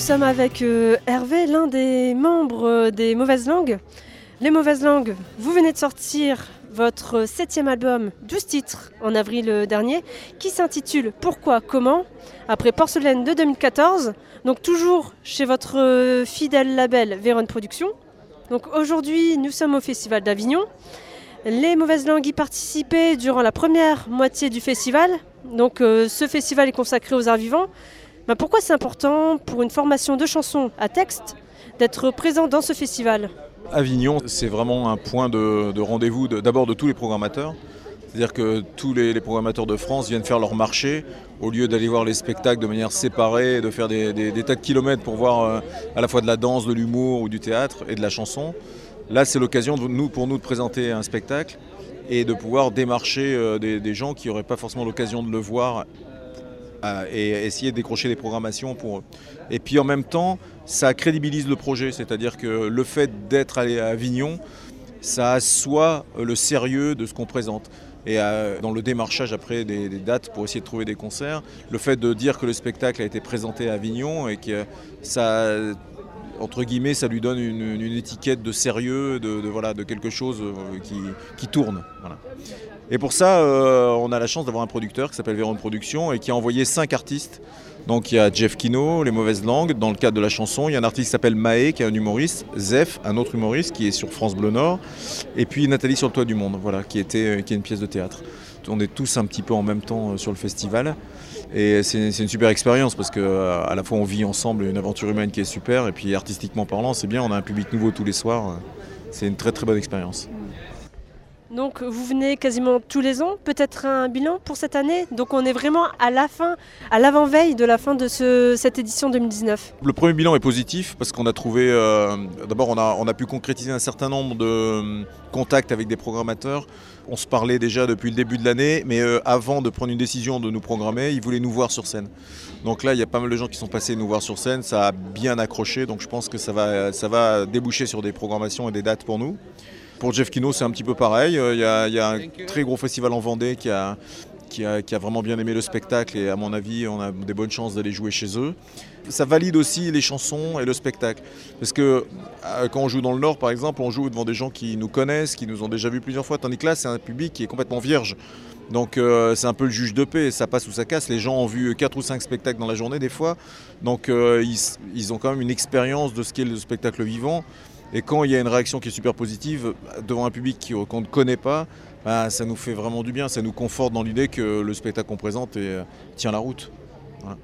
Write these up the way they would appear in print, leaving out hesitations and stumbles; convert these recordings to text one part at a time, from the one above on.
sommes avec Hervé, l'un des membres des Mauvaises Langues. Les Mauvaises Langues, vous venez de sortir votre 7e album, 12 titres, en avril dernier, qui s'intitule « Pourquoi, comment ?» après Porcelaine de 2014, donc toujours chez votre fidèle label Véron Productions. Donc aujourd'hui, nous sommes au Festival d'Avignon. Les Mauvaises Langues y participaient durant la première moitié du festival. Donc ce festival est consacré aux arts vivants. Pourquoi c'est important pour une formation de chansons à texte d'être présent dans ce festival ? Avignon, c'est vraiment un point de rendez-vous d'abord de tous les programmateurs. C'est-à-dire que tous les programmateurs de France viennent faire leur marché au lieu d'aller voir les spectacles de manière séparée, de faire des tas de kilomètres pour voir à la fois de la danse, de l'humour ou du théâtre et de la chanson. Là, c'est l'occasion pour nous de présenter un spectacle et de pouvoir démarcher des gens qui n'auraient pas forcément l'occasion de le voir et essayer de décrocher des programmations pour eux. Et puis en même temps, ça crédibilise le projet, c'est-à-dire que le fait d'être allé à Avignon, ça assoit le sérieux de ce qu'on présente. Et dans le démarchage après des dates pour essayer de trouver des concerts, le fait de dire que le spectacle a été présenté à Avignon et que ça, entre guillemets, ça lui donne une étiquette de sérieux, de quelque chose qui tourne. Voilà. Et pour ça, on a la chance d'avoir un producteur qui s'appelle Véron Productions et qui a envoyé 5 artistes. Donc il y a Jeff Kino, Les Mauvaises Langues, dans le cadre de la chanson. Il y a un artiste qui s'appelle Maë, qui est un humoriste. Zef, un autre humoriste qui est sur France Bleu Nord. Et puis Nathalie sur le toit du monde, voilà, qui est une pièce de théâtre. On est tous un petit peu en même temps sur le festival. Et c'est une super expérience parce qu'à la fois on vit ensemble une aventure humaine qui est super. Et puis artistiquement parlant, c'est bien, on a un public nouveau tous les soirs. C'est une très très bonne expérience. Donc vous venez quasiment tous les ans, peut-être un bilan pour cette année. Donc on est vraiment à la fin, à l'avant-veille de la fin de cette édition 2019. Le premier bilan est positif parce qu'on a trouvé, d'abord on a pu concrétiser un certain nombre de contacts avec des programmateurs. On se parlait déjà depuis le début de l'année, mais avant de prendre une décision de nous programmer, ils voulaient nous voir sur scène. Donc là, il y a pas mal de gens qui sont passés nous voir sur scène, ça a bien accroché, donc je pense que ça va déboucher sur des programmations et des dates pour nous. Pour Jeff Kino, c'est un petit peu pareil. Il y a un très gros festival en Vendée qui a vraiment bien aimé le spectacle et à mon avis, on a des bonnes chances d'aller jouer chez eux. Ça valide aussi les chansons et le spectacle. Parce que quand on joue dans le Nord, par exemple, on joue devant des gens qui nous connaissent, qui nous ont déjà vus plusieurs fois. Tandis que là, c'est un public qui est complètement vierge. Donc c'est un peu le juge de paix, ça passe ou ça casse. Les gens ont vu 4 ou 5 spectacles dans la journée des fois. Donc ils ont quand même une expérience de ce qu'est le spectacle vivant. Et quand il y a une réaction qui est super positive devant un public qu'on ne connaît pas, ça nous fait vraiment du bien, ça nous conforte dans l'idée que le spectacle qu'on présente tient la route. Voilà.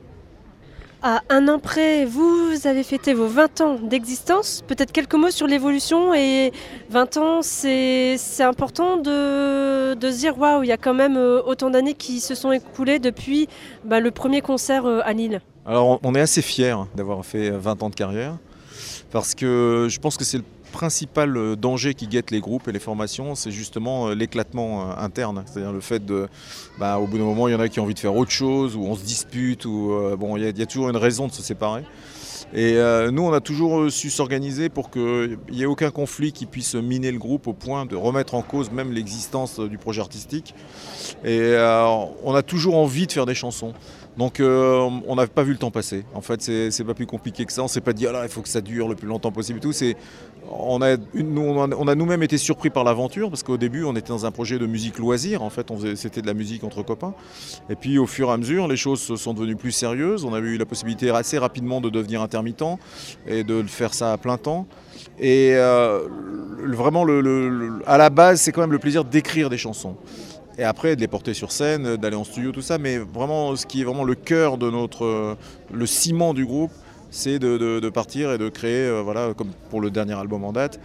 À un an près, vous avez fêté vos 20 ans d'existence. Peut-être quelques mots sur l'évolution. Et 20 ans, c'est important de se dire waouh, il y a quand même autant d'années qui se sont écoulées depuis le premier concert à Lille. Alors on est assez fiers d'avoir fait 20 ans de carrière. Parce que je pense que c'est le principal danger qui guette les groupes et les formations, c'est justement l'éclatement interne. C'est-à-dire le fait au bout d'un moment, il y en a qui ont envie de faire autre chose, ou on se dispute, ou il y a toujours une raison de se séparer. Et nous, on a toujours su s'organiser pour qu'il n'y ait aucun conflit qui puisse miner le groupe au point de remettre en cause même l'existence du projet artistique. Et on a toujours envie de faire des chansons. Donc on n'a pas vu le temps passer. En fait, c'est pas plus compliqué que ça. On s'est pas dit il faut que ça dure le plus longtemps possible et tout. On a nous-mêmes été surpris par l'aventure parce qu'au début, on était dans un projet de musique loisir. En fait, c'était de la musique entre copains. Et puis au fur et à mesure, les choses sont devenues plus sérieuses. On a eu la possibilité assez rapidement de devenir intermittent et de faire ça à plein temps. Et vraiment, à la base, c'est quand même le plaisir d'écrire des chansons. Et après, de les porter sur scène, d'aller en studio, tout ça. Mais vraiment, ce qui est vraiment le cœur de le ciment du groupe, c'est de partir et de créer, comme pour le dernier album en date,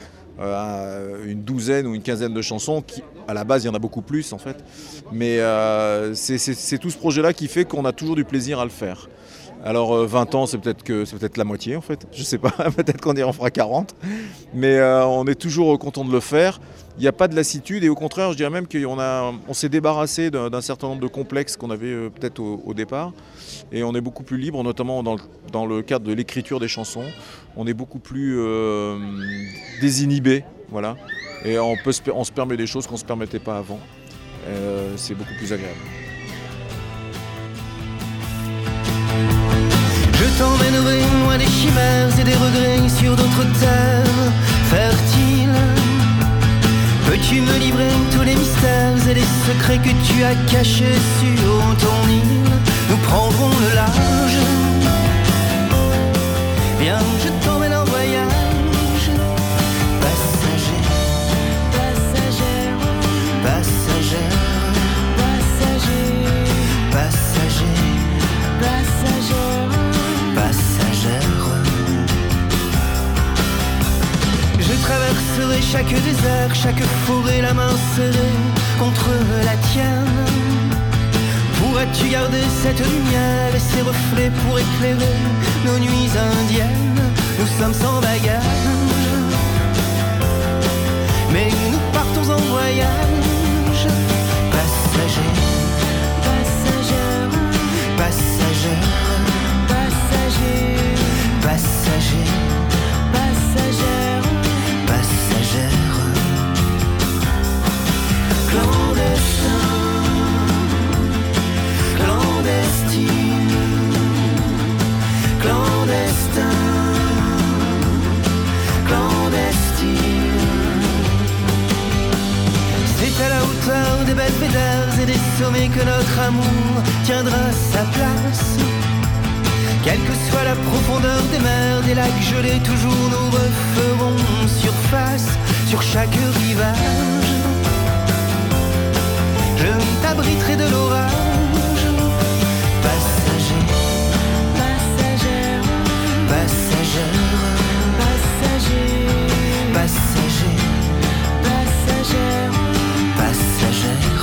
une douzaine ou une quinzaine de chansons. À la base, il y en a beaucoup plus, en fait. Mais c'est tout ce projet-là qui fait qu'on a toujours du plaisir à le faire. Alors 20 ans, c'est peut-être la moitié, en fait. Je sais pas, peut-être qu'on en fera 40. Mais on est toujours content de le faire. Il n'y a pas de lassitude et au contraire, je dirais même qu'on s'est débarrassé d'un certain nombre de complexes qu'on avait peut-être au départ. Et on est beaucoup plus libre, notamment dans le cadre de l'écriture des chansons. On est beaucoup plus désinhibé, voilà. Et on se permet des choses qu'on ne se permettait pas avant. C'est beaucoup plus agréable. Je t'emmènerai loin des chimères et des regrets sur d'autres terres fertiles. Peux-tu me livrer tous les mystères et les secrets que tu as cachés sur ton île? Nous prendrons le large. Viens, je t'emmène en voyage. Passager, Passagère, passagère, passager, passager, passagère. passagère. Je traverserai chaque désert, chaque forêt, la main serrée contre la tienne. Pourras-tu garder cette lumière et ces reflets pour éclairer nos nuits indiennes? Nous sommes sans bagages, mais nous partons en voyage. Passagers, Passagère, passagères, passager, passagers, passagère. passagères. Clandestin, clandestine, clandestin, clandestine. C'est à la hauteur des belvédères et des sommets que notre amour tiendra sa place. Quelle que soit la profondeur des mers, des lacs gelés, toujours nous referons surface sur chaque rivage. Je t'abriterai de l'orage. Passager, Passagère, passagère, passager, passager, passagère. passagère.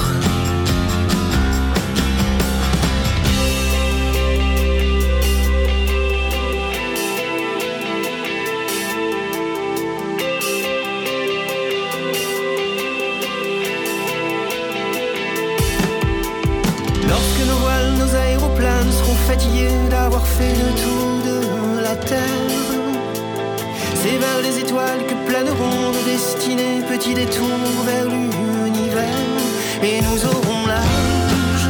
Lorsque nos voiles, nos aéroplanes seront fatigués d'avoir fait le tour de la Terre, c'est vers les étoiles que planeront nos destinées, petits détours vers l'univers. Et nous aurons l'âge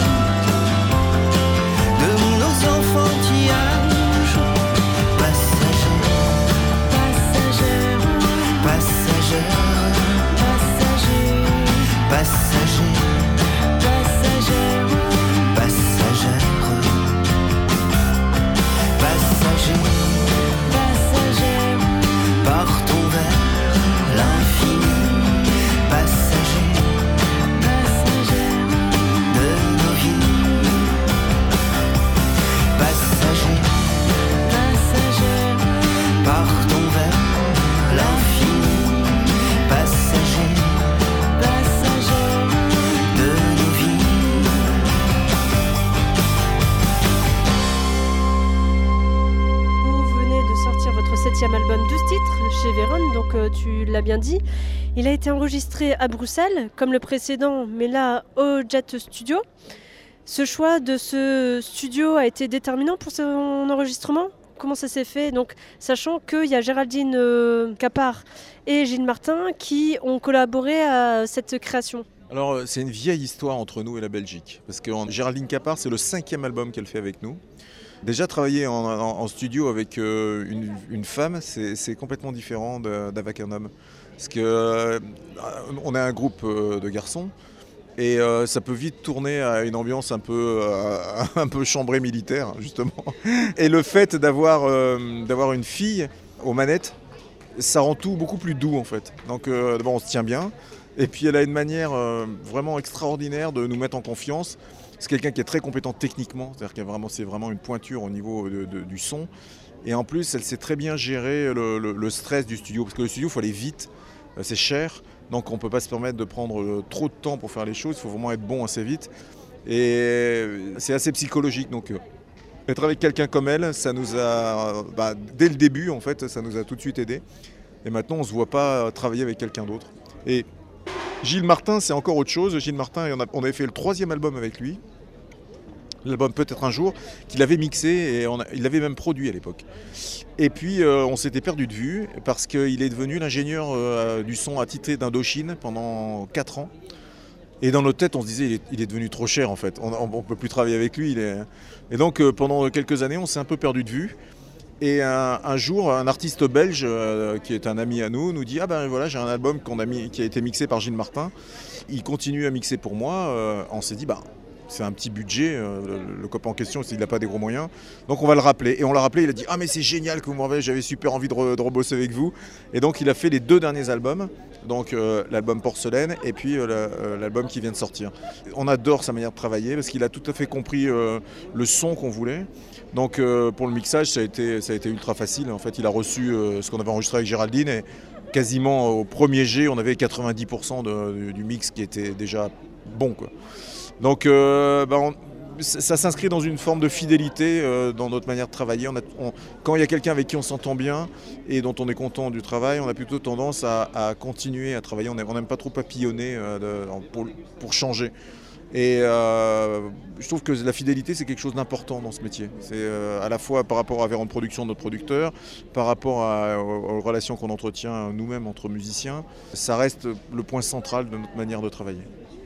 de nos enfantillages. Passagers, Passagère, passagères, passager, passagers, passagère. passagères, passagers. Passagère, Partons vers l'infini, passagers passagère, de nos vies. Passagers, passagère, partons vers l'infini, passagers passagère. de nos vies. Vous venez de sortir votre 7e album 12 titres chez Véron, donc tu l'as bien dit. Il a été enregistré à Bruxelles, comme le précédent, mais là au Jet Studio. Ce choix de ce studio a été déterminant pour son enregistrement? Comment ça s'est fait? Donc, sachant qu'il y a Géraldine Capard et Gilles Martin qui ont collaboré à cette création. Alors c'est une vieille histoire entre nous et la Belgique. Parce que Géraldine Capard, c'est le 5e album qu'elle fait avec nous. Déjà travailler en studio avec une femme, c'est complètement différent d'avec un homme. Parce que on est un groupe de garçons et ça peut vite tourner à une ambiance un peu chambrée militaire justement. Et le fait d'avoir une fille aux manettes, ça rend tout beaucoup plus doux en fait. Donc d'abord on se tient bien. Et puis elle a une manière vraiment extraordinaire de nous mettre en confiance. C'est quelqu'un qui est très compétent techniquement, c'est-à-dire que c'est vraiment une pointure au niveau du son. Et en plus, elle sait très bien gérer le stress du studio, parce que le studio, il faut aller vite, c'est cher, donc on ne peut pas se permettre de prendre trop de temps pour faire les choses, il faut vraiment être bon assez vite. Et c'est assez psychologique, donc être avec quelqu'un comme elle, ça nous a, dès le début en fait, ça nous a tout de suite aidé. Et maintenant, on ne se voit pas travailler avec quelqu'un d'autre. Et Gilles Martin, c'est encore autre chose. Gilles Martin, on avait fait le 3e album avec lui, l'album Peut-être un jour, qu'il avait mixé et il l'avait même produit à l'époque. Et puis on s'était perdu de vue parce qu'il est devenu l'ingénieur du son attitré d'Indochine pendant 4 ans. Et dans notre tête, on se disait il est devenu trop cher en fait, on ne peut plus travailler avec lui. Et donc pendant quelques années, on s'est un peu perdu de vue. Et un jour, un artiste belge qui est un ami à nous nous dit « Ah ben voilà, j'ai un album qui a été mixé par Gilles Martin. Il continue à mixer pour moi. » On s'est dit « Bah, c'est un petit budget, le copain en question, il n'a pas des gros moyens. Donc on va le rappeler. » Et on l'a rappelé, il a dit « Ah mais c'est génial que vous m'envoyez, j'avais super envie de rebosser avec vous. » Et donc il a fait les 2 derniers albums, donc l'album Porcelaine et puis l'album qui vient de sortir. On adore sa manière de travailler parce qu'il a tout à fait compris le son qu'on voulait. Donc pour le mixage, ça a été ultra facile. En fait, il a reçu ce qu'on avait enregistré avec Géraldine et quasiment au premier jet, on avait 90% du mix qui était déjà bon, quoi. Donc ça s'inscrit dans une forme de fidélité dans notre manière de travailler. Quand il y a quelqu'un avec qui on s'entend bien et dont on est content du travail, on a plutôt tendance à continuer à travailler. On n'aime pas trop papillonner pour changer. Et je trouve que la fidélité, c'est quelque chose d'important dans ce métier. C'est à la fois par rapport à Véran Production, notre producteur, par rapport aux relations qu'on entretient nous-mêmes entre musiciens. Ça reste le point central de notre manière de travailler.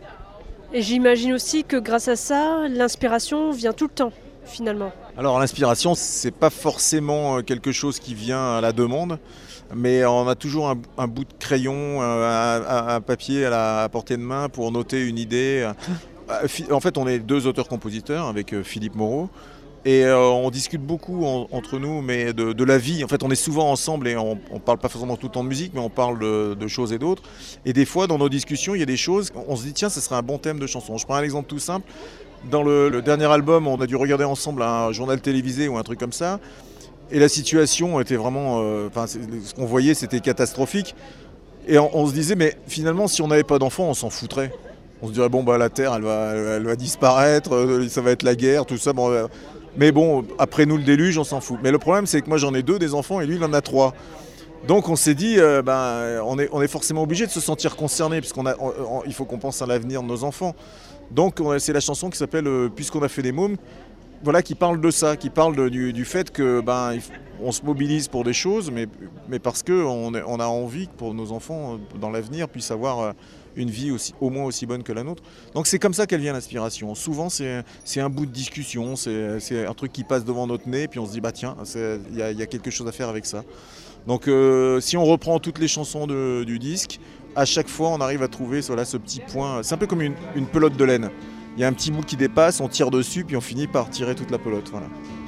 Et j'imagine aussi que grâce à ça, l'inspiration vient tout le temps, finalement. Alors l'inspiration, c'est pas forcément quelque chose qui vient à la demande, mais on a toujours un bout de crayon, un papier à portée de main pour noter une idée. En fait, on est 2 auteurs-compositeurs avec Philippe Moreau. Et on discute beaucoup entre nous, mais de la vie. En fait, on est souvent ensemble et on ne parle pas forcément tout le temps de musique, mais on parle de choses et d'autres. Et des fois, dans nos discussions, il y a des choses, on se dit, tiens, ce serait un bon thème de chanson. Je prends un exemple tout simple. Dans le dernier album, on a dû regarder ensemble un journal télévisé ou un truc comme ça. Et la situation était vraiment... ce qu'on voyait, c'était catastrophique. Et on se disait, mais finalement, si on n'avait pas d'enfants, on s'en foutrait. On se dirait, bon, bah, la Terre, elle va disparaître, ça va être la guerre, tout ça. Bon, mais bon, après nous le déluge, on s'en fout. Mais le problème, c'est que moi j'en ai 2 des enfants et lui il en a 3. Donc on s'est dit, on est forcément obligé de se sentir concerné parce il faut qu'on pense à l'avenir de nos enfants. Donc c'est la chanson qui s'appelle Puisqu'on a fait des mômes, voilà, qui parle de ça, qui parle du fait que on se mobilise pour des choses, mais parce qu'on a envie que pour nos enfants dans l'avenir puissent avoir une vie au moins aussi bonne que la nôtre. Donc c'est comme ça qu'elle vient l'inspiration. Souvent c'est un bout de discussion, c'est un truc qui passe devant notre nez, puis on se dit bah tiens, il y a quelque chose à faire avec ça. Donc si on reprend toutes les chansons du disque, à chaque fois on arrive à trouver ce petit point. C'est un peu comme une pelote de laine. Il y a un petit bout qui dépasse, on tire dessus, puis on finit par tirer toute la pelote. Voilà.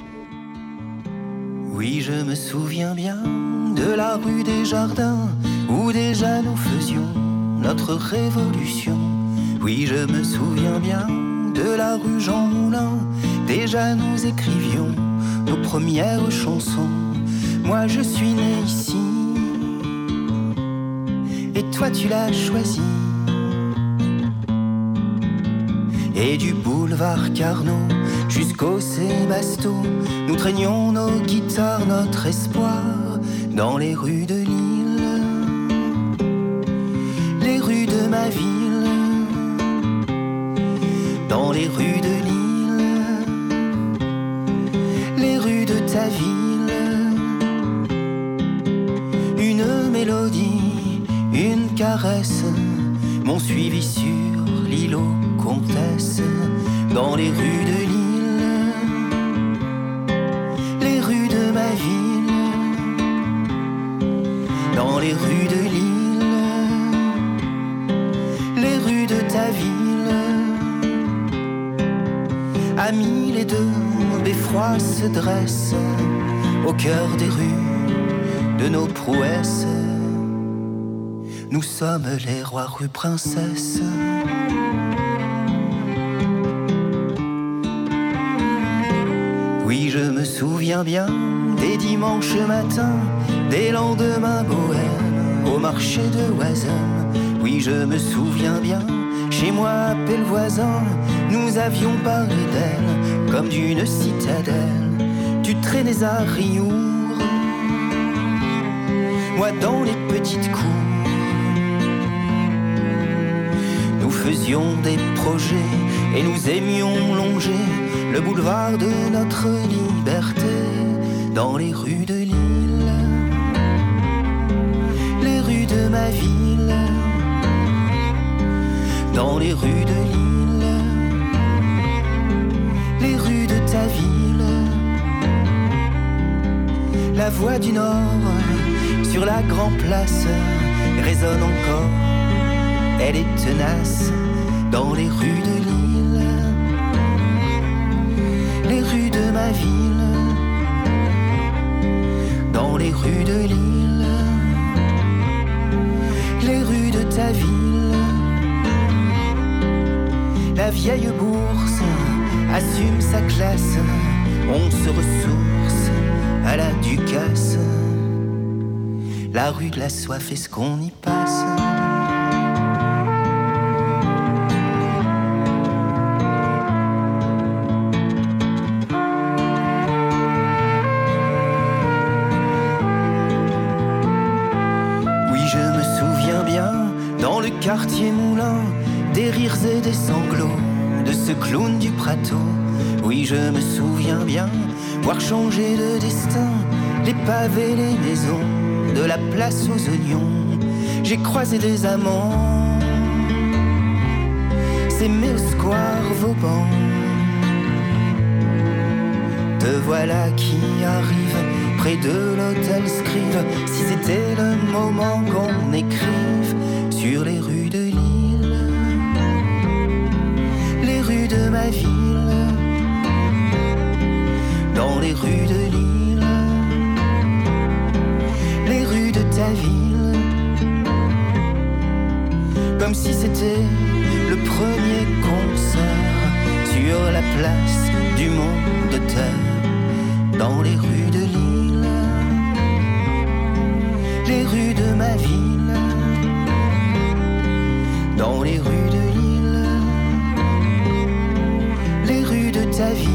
Oui, je me souviens bien de la rue des Jardins où déjà nous faisions notre révolution. Oui, je me souviens bien de la rue Jean Moulin, déjà nous écrivions nos premières chansons. Moi je suis né ici et toi tu l'as choisi. Et du boulevard Carnot jusqu'au Sébasto, nous traînions nos guitares, notre espoir dans les rues de l'île, les rues de ma ville, dans les rues de l'île, les rues de ta ville. Une mélodie, une caresse m'ont suivi sur l'îlot Comtesse, dans les rues de l'île, les rues de ma ville, dans les rues de l'île, les rues de ta ville. À 1002, beffroi se dresse au cœur des rues de nos prouesses. Nous sommes les rois rue princesse. Oui, je me souviens bien des dimanches matins, des lendemains bohèmes au marché de Oisem. Oui, je me souviens bien, chez moi à Pellevoisin, nous avions parlé d'elle comme d'une citadelle. Tu traînais à Riour, moi dans les petites cours. Nous faisions des projets et nous aimions longer le boulevard de notre liberté, dans les rues de l'île, les rues de ma ville, dans les rues de l'île, les rues de ta ville. La voix du Nord sur la grande place résonne encore. Elle est tenace dans les rues de l'île, les rues de ma ville, dans les rues de l'île, les rues de ta ville. La vieille bourse assume sa classe, on se ressource à la Ducasse. La rue de la soif, est-ce qu'on y passe? Oui, je me souviens bien, dans le quartier Moulin, des rires et des sanglots de ce clown du Prato. Oui, je me souviens bien, voir changer de destin les pavés, les maisons, de la place aux oignons. J'ai croisé des amants s'aimer au square Vauban. Te voilà qui arrive près de l'hôtel Scrive. Si c'était le moment qu'on écrive sur les rues de l'île, les rues de ma ville, dans les rues de l'île, les rues de ta ville, comme si c'était le premier concert sur la place du monde de terre, dans les rues de l'île, les rues de ma ville, dans les rues de l'île, les rues de ta ville.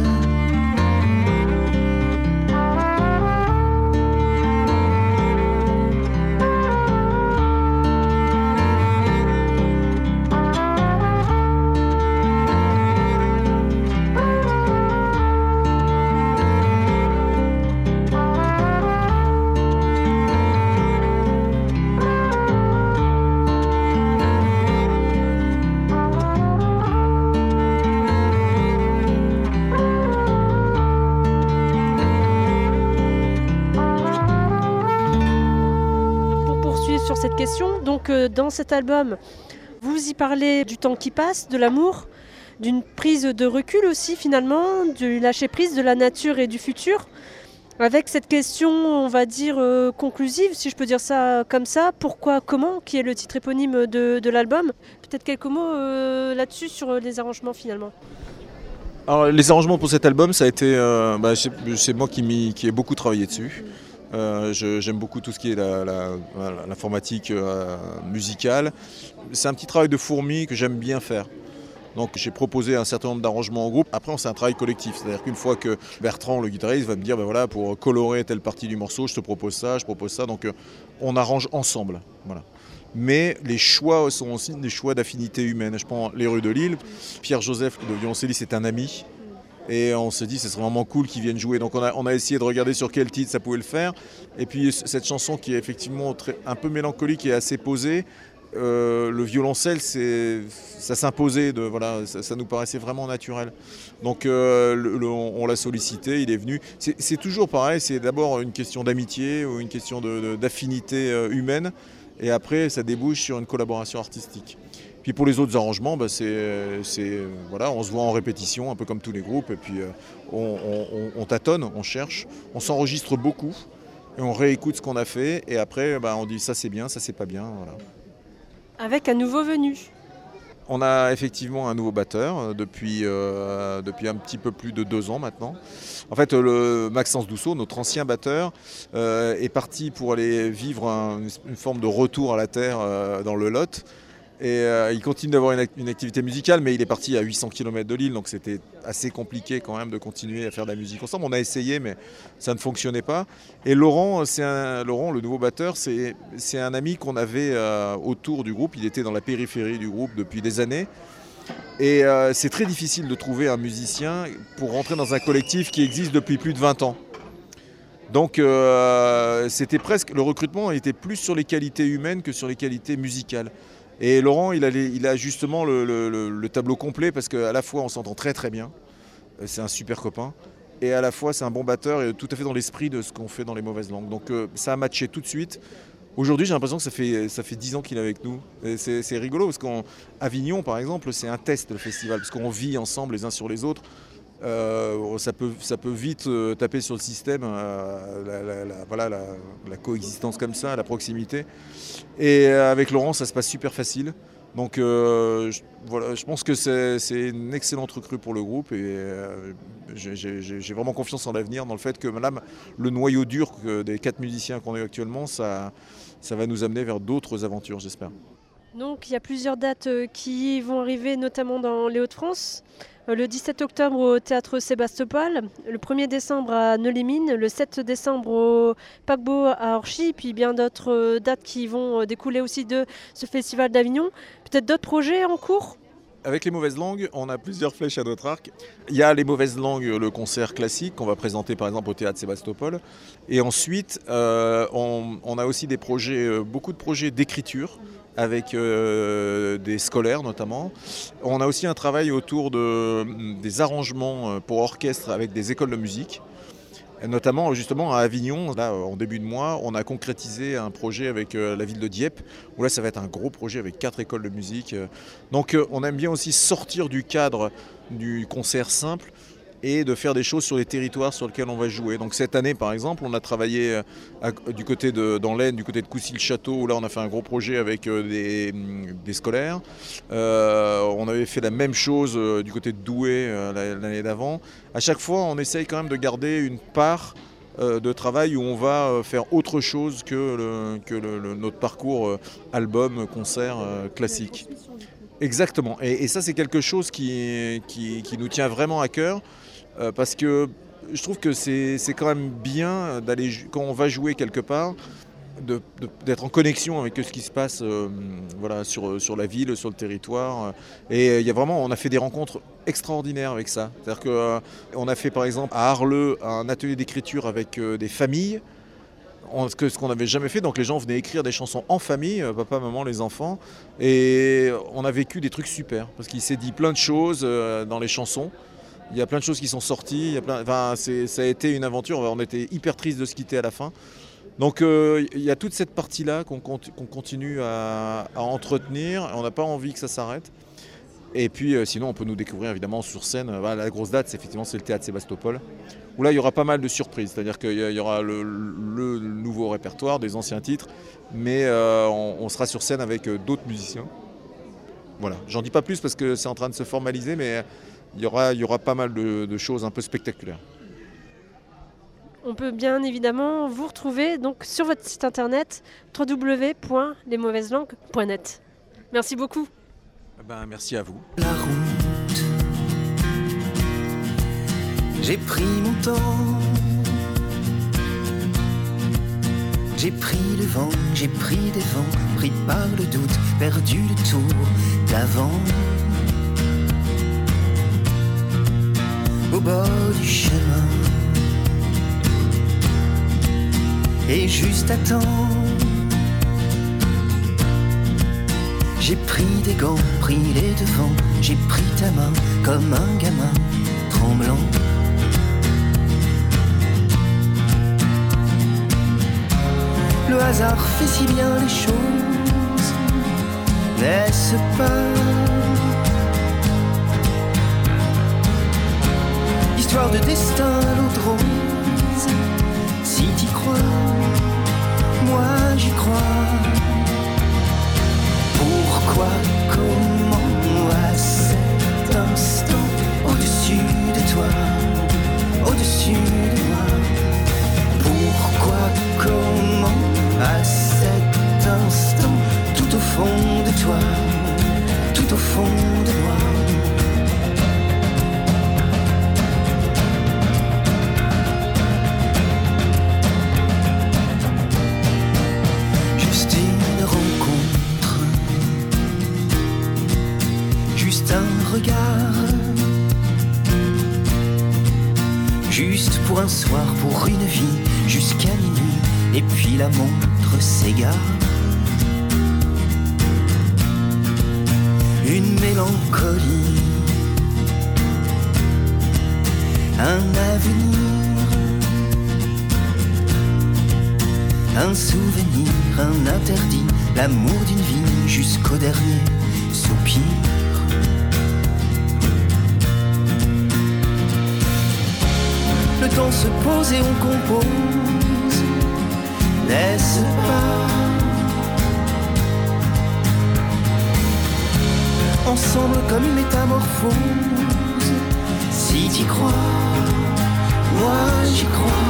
Sur cette question, donc dans cet album, vous y parlez du temps qui passe, de l'amour, d'une prise de recul aussi finalement, du lâcher prise de la nature et du futur, avec cette question, on va dire conclusive, si je peux dire ça comme ça, pourquoi, comment, qui est le titre éponyme de l'album. Peut-être quelques mots là-dessus sur les arrangements finalement. Alors, les arrangements pour cet album, ça a été, c'est moi qui ai beaucoup travaillé dessus. J'aime beaucoup tout ce qui est l'informatique musicale. C'est un petit travail de fourmi que j'aime bien faire. Donc j'ai proposé un certain nombre d'arrangements en groupe. Après, c'est un travail collectif. C'est-à-dire qu'une fois que Bertrand, le guitariste, va me dire voilà, pour colorer telle partie du morceau, je te propose ça, je propose ça. Donc on arrange ensemble. Voilà. Mais les choix sont aussi des choix d'affinité humaine. Je prends Les Rues de Lille. Pierre-Joseph, le violoncelliste, est un ami. Et on se dit ce serait vraiment cool qu'ils viennent jouer. Donc on a essayé de regarder sur quel titre ça pouvait le faire. Et puis cette chanson qui est effectivement un peu mélancolique et assez posée, le violoncelle, ça s'imposait, ça nous paraissait vraiment naturel. Donc on l'a sollicité, il est venu. C'est toujours pareil, c'est d'abord une question d'amitié ou une question d'affinité humaine. Et après ça débouche sur une collaboration artistique. Puis pour les autres arrangements, on se voit en répétition, un peu comme tous les groupes, et puis on tâtonne, on cherche, on s'enregistre beaucoup, et on réécoute ce qu'on a fait, et après on dit ça c'est bien, ça c'est pas bien. Voilà. Avec un nouveau venu. On a effectivement un nouveau batteur depuis un petit peu plus de 2 ans maintenant. En fait, Maxence Dousseau, notre ancien batteur, est parti pour aller vivre une forme de retour à la terre dans le Lot. Et il continue d'avoir une activité musicale, mais il est parti à 800 km de Lille, donc c'était assez compliqué quand même de continuer à faire de la musique ensemble. On a essayé, mais ça ne fonctionnait pas. Et Laurent, le nouveau batteur, c'est un ami qu'on avait autour du groupe. Il était dans la périphérie du groupe depuis des années. Et c'est très difficile de trouver un musicien pour rentrer dans un collectif qui existe depuis plus de 20 ans. Donc c'était presque, le recrutement était plus sur les qualités humaines que sur les qualités musicales. Et Laurent, il a justement le tableau complet parce qu'à la fois on s'entend très très bien, c'est un super copain, et à la fois c'est un bon batteur et tout à fait dans l'esprit de ce qu'on fait dans les mauvaises langues. Donc ça a matché tout de suite. Aujourd'hui, j'ai l'impression que ça fait 10 ans qu'il est avec nous. Et c'est rigolo parce qu'Avignon, par exemple, c'est un test, le festival, parce qu'on vit ensemble les uns sur les autres. Ça peut vite taper sur le système, la coexistence comme ça, la proximité. Et avec Laurent, ça se passe super facile. Donc je pense que c'est une excellente recrue pour le groupe et j'ai vraiment confiance en l'avenir, dans le fait que là, le noyau dur des 4 musiciens qu'on a actuellement, ça va nous amener vers d'autres aventures, j'espère. Donc il y a plusieurs dates qui vont arriver, notamment dans les Hauts-de-France. Le 17 octobre au Théâtre Sébastopol, le 1er décembre à Neux-les-Mines, le 7 décembre au Paquebot à Orchy, puis bien d'autres dates qui vont découler aussi de ce festival d'Avignon. Peut-être d'autres projets en cours ? Avec les mauvaises langues, on a plusieurs flèches à notre arc. Il y a les mauvaises langues, le concert classique qu'on va présenter par exemple au Théâtre Sébastopol. Et ensuite, on a aussi des projets, beaucoup de projets d'écriture, avec des scolaires notamment. On a aussi un travail autour des arrangements pour orchestre avec des écoles de musique. Et notamment justement à Avignon, là en début de mois, on a concrétisé un projet avec la ville de Dieppe, où là ça va être un gros projet avec 4 écoles de musique. Donc on aime bien aussi sortir du cadre du concert simple et de faire des choses sur les territoires sur lesquels on va jouer. Donc cette année par exemple, on a travaillé du côté dans l'Aisne, du côté de Coucy-le-Château, où là on a fait un gros projet avec des scolaires. On avait fait la même chose du côté de Douai l'année d'avant. À chaque fois, on essaye quand même de garder une part de travail où on va faire autre chose que notre parcours album, concert classique. Exactement. Et ça, c'est quelque chose qui nous tient vraiment à cœur. Parce que je trouve que c'est quand même bien d'aller, quand on va jouer quelque part, d'être en connexion avec ce qui se passe sur la ville, sur le territoire. Et on a fait des rencontres extraordinaires avec ça. C'est-à-dire qu'on a fait par exemple à Arleux un atelier d'écriture avec des familles, ce qu'on n'avait jamais fait. Donc les gens venaient écrire des chansons en famille, papa, maman, les enfants. Et on a vécu des trucs super, parce qu'il s'est dit plein de choses dans les chansons. Il y a plein de choses qui sont sorties, ça a été une aventure, on était hyper tristes de se quitter à la fin. Donc il y a toute cette partie-là qu'on continue à entretenir, on n'a pas envie que ça s'arrête. Et puis sinon on peut nous découvrir évidemment sur scène. La grosse date c'est le Théâtre Sébastopol, où là il y aura pas mal de surprises, c'est-à-dire qu'il y aura le nouveau répertoire, des anciens titres, mais on sera sur scène avec d'autres musiciens. Voilà, j'en dis pas plus parce que c'est en train de se formaliser, mais il y aura pas mal de choses un peu spectaculaires. On peut bien évidemment vous retrouver donc sur votre site internet www.lesmauvaiselangues.net. Merci beaucoup. Merci à vous. La route, j'ai pris mon temps, j'ai pris le vent, j'ai pris des vents, pris par le doute, perdu le tour d'avant. Au bord du chemin, et juste à temps, j'ai pris des gants, pris les devants, j'ai pris ta main comme un gamin tremblant. Le hasard fait si bien les choses, n'est-ce pas? Histoire de destin, l'eau de rose, si t'y crois, moi j'y crois. Pourquoi, comment, à cet instant, au-dessus de toi, au-dessus de moi? Pourquoi, comment, à cet instant, tout au fond de toi, tout au fond de moi? Regard, juste pour un soir, pour une vie, jusqu'à minuit, et puis la montre s'égare. Une mélancolie, un avenir, un souvenir, un interdit, l'amour d'une vie jusqu'au dernier soupir. Le temps se pose et on compose, n'est-ce pas? Ensemble comme une métamorphose. Si t'y crois, moi j'y crois.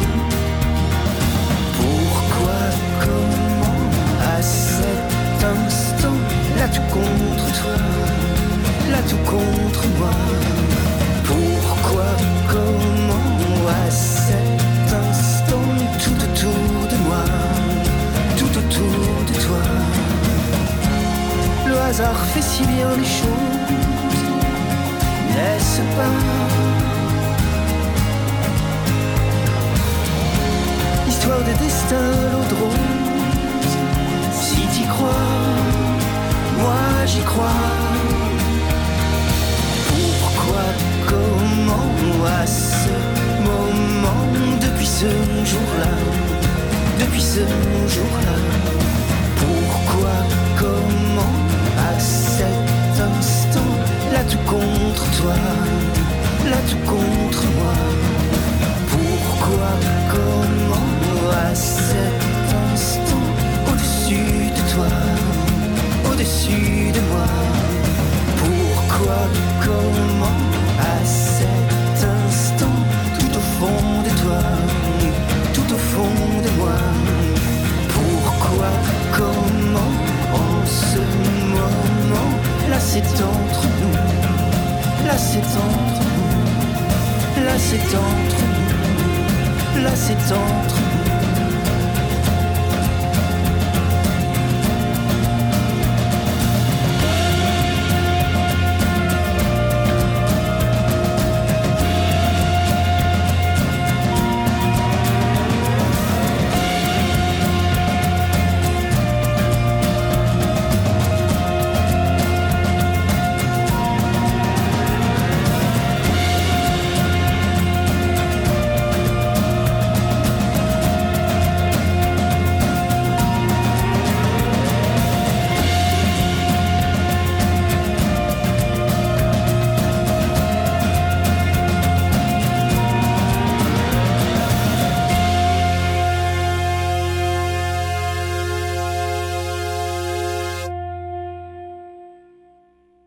Pourquoi, comment, à cet instant, là tout contre toi, là tout contre moi. Pourquoi, comment, à cet instant, tout autour de moi, tout autour de toi. Le hasard fait si bien les choses, n'est-ce pas? Histoire de destin, l'eau de rose. Si t'y crois, moi j'y crois. Pourquoi, comment, à ce moment, depuis ce jour-là, depuis ce jour-là. Pourquoi, comment, à cet instant, là tout contre toi, là tout contre moi. Pourquoi, comment, à cet instant, au-dessus de toi, au-dessus de moi. Pourquoi, comment, à cet instant, tout au fond de toi, tout au fond de moi. Pourquoi, comment, en ce moment, là c'est entre nous, là c'est entre nous, là c'est entre nous, là c'est entre nous.